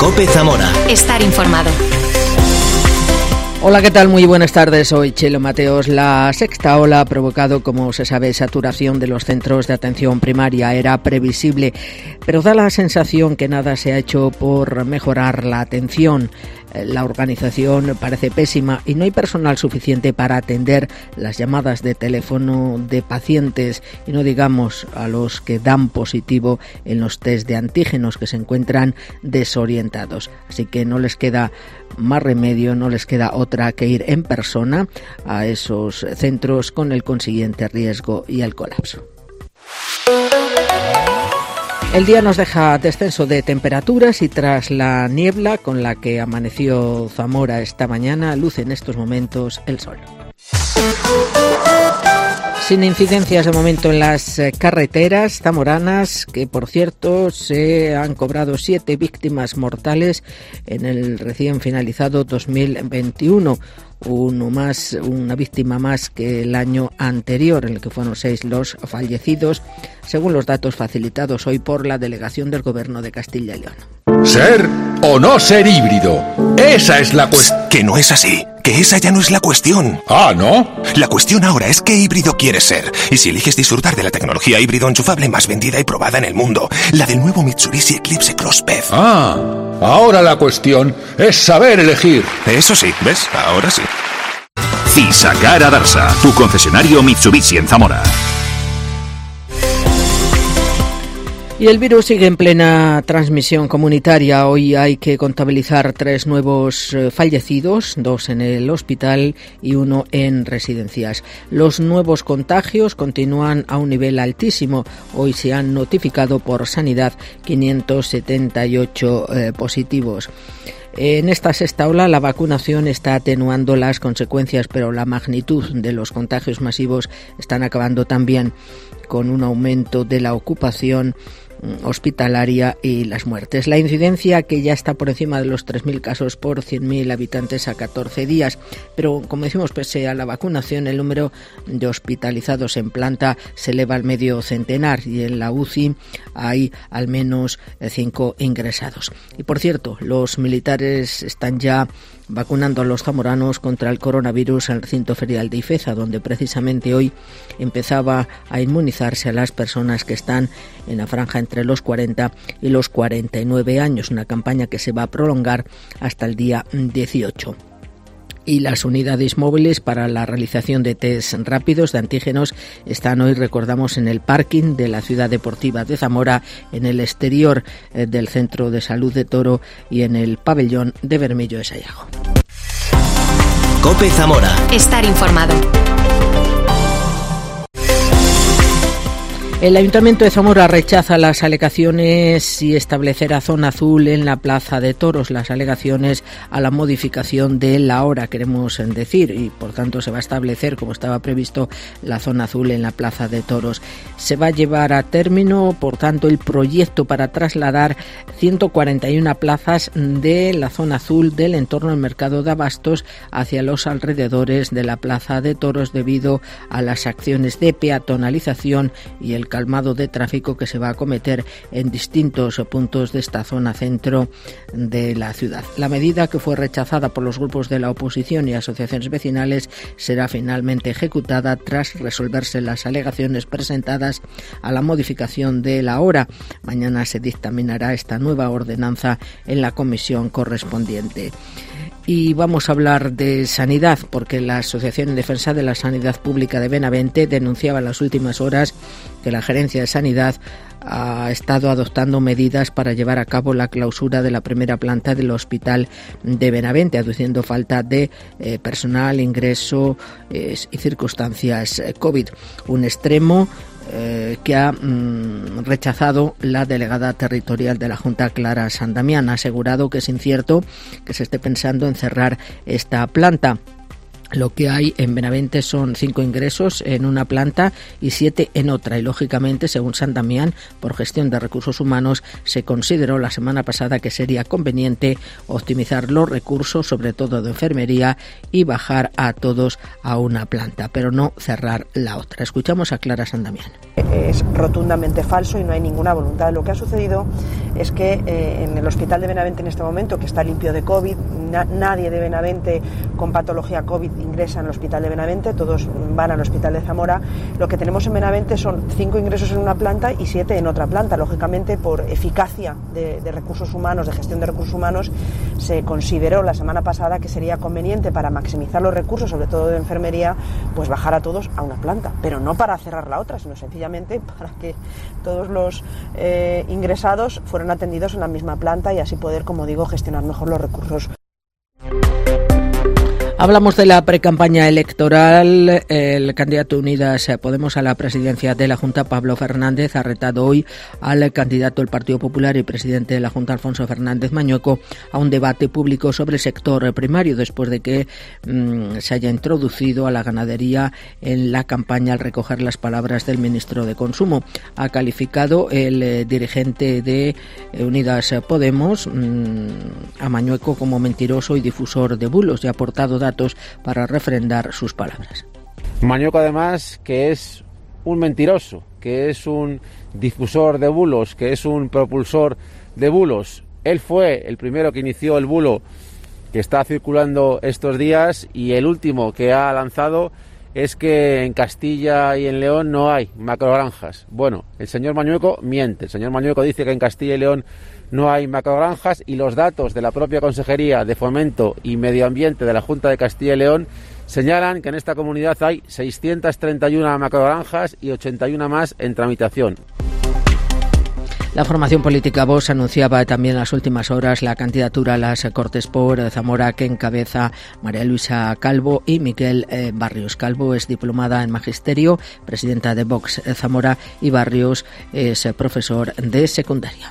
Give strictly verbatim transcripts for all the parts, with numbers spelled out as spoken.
COPE Zamora. Estar informado. Hola, ¿qué tal? Muy buenas tardes, soy Chelo Mateos. La sexta ola ha provocado, como se sabe, saturación de los centros de atención primaria. Era previsible, pero da la sensación que nada se ha hecho por mejorar la atención. La organización parece pésima y no hay personal suficiente para atender las llamadas de teléfono de pacientes, y no digamos a los que dan positivo en los test de antígenos, que se encuentran desorientados. Así que no les queda más remedio, no les queda otra que ir en persona a esos centros, con el consiguiente riesgo y el colapso. El día nos deja descenso de temperaturas y tras la niebla con la que amaneció Zamora esta mañana, luce en estos momentos el sol. Sin incidencias de momento en las carreteras zamoranas, que por cierto se han cobrado siete víctimas mortales en el recién finalizado dos mil veintiuno. Uno más, una víctima más que el año anterior, en el que fueron seis los fallecidos, según los datos facilitados hoy por la delegación del Gobierno de Castilla y León. ¿Ser o no ser híbrido? Esa es la cuestión. Que no es así, que esa ya no es la cuestión. Ah, ¿no? La cuestión ahora es qué híbrido quieres ser. Y si eliges disfrutar de la tecnología híbrido enchufable más vendida y probada en el mundo, la del nuevo Mitsubishi Eclipse Cross P E V. Ah, ahora la cuestión es saber elegir. Eso sí, ¿ves? Ahora sí. Cisagara Darsa, tu concesionario Mitsubishi en Zamora. Y el virus sigue en plena transmisión comunitaria. Hoy hay que contabilizar tres nuevos fallecidos, dos en el hospital y uno en residencias. Los nuevos contagios continúan a un nivel altísimo. Hoy se han notificado por Sanidad quinientos setenta y ocho eh, positivos. En esta sexta ola la vacunación está atenuando las consecuencias, pero la magnitud de los contagios masivos están acabando también con un aumento de la ocupación hospitalaria y las muertes. La incidencia, que ya está por encima de los tres mil casos por cien mil habitantes a catorce días, pero como decimos, pese a la vacunación, el número de hospitalizados en planta se eleva al medio centenar y en la U C I hay al menos cinco ingresados. Y por cierto, los militares están ya vacunando a los zamoranos contra el coronavirus en el recinto ferial de Ifeza, donde precisamente hoy empezaba a inmunizarse a las personas que están en la franja entre los cuarenta y los cuarenta y nueve años, una campaña que se va a prolongar hasta el día dieciocho. Y las unidades móviles para la realización de test rápidos de antígenos están hoy, recordamos, en el parking de la Ciudad Deportiva de Zamora, en el exterior eh, del Centro de Salud de Toro y en el pabellón de Bermillo de Sayago. COPE Zamora. Estar informado. El Ayuntamiento de Zamora rechaza las alegaciones y establecerá zona azul en la Plaza de Toros, las alegaciones a la modificación de la hora, queremos decir, y por tanto se va a establecer, como estaba previsto, la zona azul en la Plaza de Toros. Se va a llevar a término, por tanto, el proyecto para trasladar ciento cuarenta y una plazas de la zona azul del entorno del mercado de abastos hacia los alrededores de la Plaza de Toros, debido a las acciones de peatonalización y el calmado de tráfico que se va a acometer en distintos puntos de esta zona centro de la ciudad. La medida, que fue rechazada por los grupos de la oposición y asociaciones vecinales, será finalmente ejecutada tras resolverse las alegaciones presentadas a la modificación de la hora. Mañana se dictaminará esta nueva ordenanza en la comisión correspondiente. Y vamos a hablar de sanidad, porque la Asociación en Defensa de la Sanidad Pública de Benavente denunciaba en las últimas horas que la Gerencia de Sanidad ha estado adoptando medidas para llevar a cabo la clausura de la primera planta del Hospital de Benavente, aduciendo falta de eh, personal, ingreso eh, y circunstancias eh, COVID. Un extremo Eh, que ha mm, rechazado la delegada territorial de la Junta, Clara San Damián. Ha asegurado que es incierto que se esté pensando en cerrar esta planta. Lo que hay en Benavente son cinco ingresos en una planta y siete en otra. Y, lógicamente, según San Damián, por gestión de recursos humanos, se consideró la semana pasada que sería conveniente optimizar los recursos, sobre todo de enfermería, y bajar a todos a una planta, pero no cerrar la otra. Escuchamos a Clara San Damián. Es rotundamente falso y no hay ninguna voluntad. Lo que ha sucedido es que eh, en el hospital de Benavente en este momento, que está limpio de COVID, na- nadie de Benavente con patología COVID ingresa en el hospital de Benavente, todos van al hospital de Zamora. Lo que tenemos en Benavente son cinco ingresos en una planta y siete en otra planta. Lógicamente, por eficacia de, de recursos humanos, de gestión de recursos humanos, se consideró la semana pasada que sería conveniente, para maximizar los recursos, sobre todo de enfermería, pues bajar a todos a una planta, pero no para cerrar la otra, sino sencillamente para que todos los eh, ingresados fueran atendidos en la misma planta y así poder, como digo, gestionar mejor los recursos. Hablamos de la precampaña electoral. El candidato Unidas Podemos a la presidencia de la Junta, Pablo Fernández, ha retado hoy al candidato del Partido Popular y presidente de la Junta, Alfonso Fernández Mañueco, a un debate público sobre el sector primario, después de que mmm, se haya introducido a la ganadería en la campaña al recoger las palabras del ministro de Consumo. Ha calificado el eh, dirigente de Unidas Podemos mmm, a Mañueco como mentiroso y difusor de bulos, y ha aportado datos para refrendar sus palabras. Mañueco, además, que es un mentiroso, que es un difusor de bulos, que es un propulsor de bulos. Él fue el primero que inició el bulo que está circulando estos días, y el último que ha lanzado es que en Castilla y en León no hay macrogranjas. Bueno, el señor Mañueco miente. El señor Mañueco dice que en Castilla y León no hay macrogranjas, y los datos de la propia Consejería de Fomento y Medio Ambiente de la Junta de Castilla y León señalan que en esta comunidad hay seiscientas treinta y una macrogranjas y ochenta y una más en tramitación. La formación política Vox anunciaba también en las últimas horas la candidatura a las Cortes por Zamora, que encabeza María Luisa Calvo y Miguel eh, Barrios. Calvo es diplomada en Magisterio, presidenta de Vox Zamora, y Barrios es profesor de secundaria.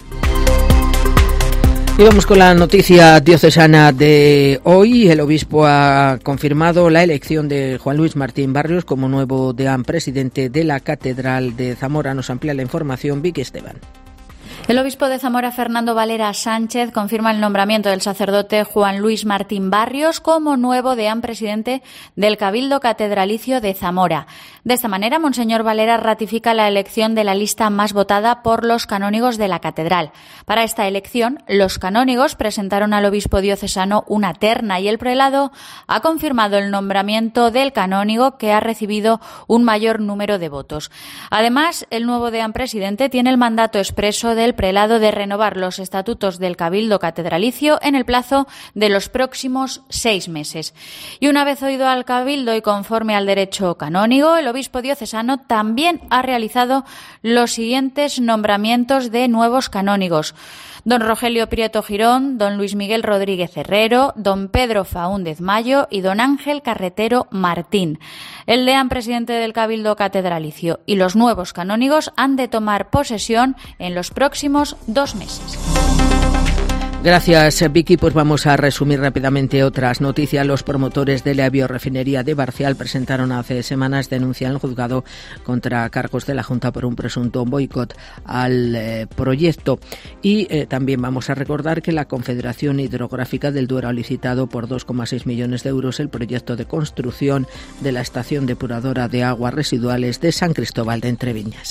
Y vamos con la noticia diocesana de hoy. El obispo ha confirmado la elección de Juan Luis Martín Barrios como nuevo deán presidente de la Catedral de Zamora. Nos amplía la información Vicky Esteban. El obispo de Zamora, Fernando Valera Sánchez, confirma el nombramiento del sacerdote Juan Luis Martín Barrios como nuevo deán presidente del Cabildo Catedralicio de Zamora. De esta manera, Monseñor Valera ratifica la elección de la lista más votada por los canónigos de la catedral. Para esta elección, los canónigos presentaron al obispo diocesano una terna, y el prelado ha confirmado el nombramiento del canónigo que ha recibido un mayor número de votos. Además, el nuevo deán presidente tiene el mandato expreso del prelado de renovar los estatutos del Cabildo Catedralicio en el plazo de los próximos seis meses. Y una vez oído al Cabildo y conforme al derecho canónigo, el obispo diocesano también ha realizado los siguientes nombramientos de nuevos canónigos: don Rogelio Prieto Girón, don Luis Miguel Rodríguez Herrero, don Pedro Faúndez Mayo y don Ángel Carretero Martín. El deán presidente del Cabildo Catedralicio y los nuevos canónigos han de tomar posesión en los próximos dos meses. Gracias, Vicky. Pues vamos a resumir rápidamente otras noticias. Los promotores de la biorefinería de Barcial presentaron hace semanas denuncia en el juzgado contra cargos de la Junta por un presunto boicot al eh, proyecto. Y eh, también vamos a recordar que la Confederación Hidrográfica del Duero ha licitado por dos coma seis millones de euros el proyecto de construcción de la estación depuradora de aguas residuales de San Cristóbal de Entreviñas.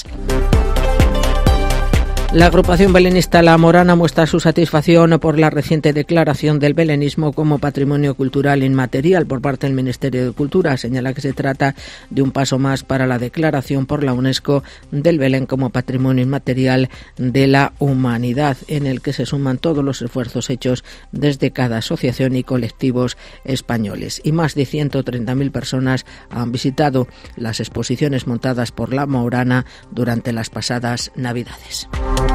La agrupación belenista La Morana muestra su satisfacción por la reciente declaración del belenismo como patrimonio cultural inmaterial por parte del Ministerio de Cultura. Señala que se trata de un paso más para la declaración por la UNESCO del Belén como patrimonio inmaterial de la humanidad, en el que se suman todos los esfuerzos hechos desde cada asociación y colectivos españoles. Y más de ciento treinta mil personas han visitado las exposiciones montadas por La Morana durante las pasadas Navidades.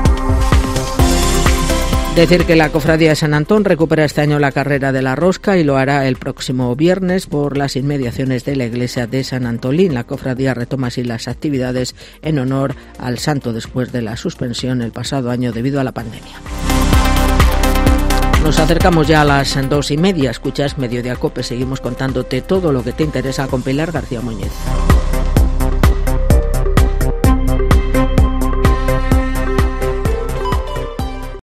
Decir que la Cofradía de San Antón recupera este año la carrera de la rosca y lo hará el próximo viernes por las inmediaciones de la iglesia de San Antolín. La cofradía retoma así las actividades en honor al santo después de la suspensión el pasado año debido a la pandemia. Nos acercamos ya a las dos y media. Escuchas Mediodía Cope. Seguimos contándote todo lo que te interesa con Pilar García Muñiz.